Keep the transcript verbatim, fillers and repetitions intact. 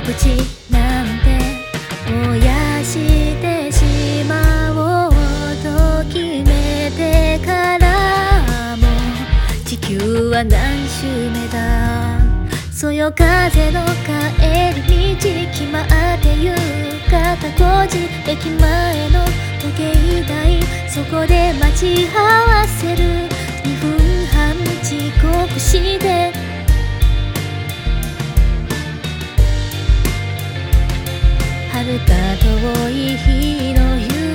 地なんて燃やしてしまおうと決めてからも地球は何周目だ。そよ風の帰り道決まってゆ肩閉じ駅前の時計台、そこで待ち合わせる。にふんはん遅刻して遥か遠い日の夢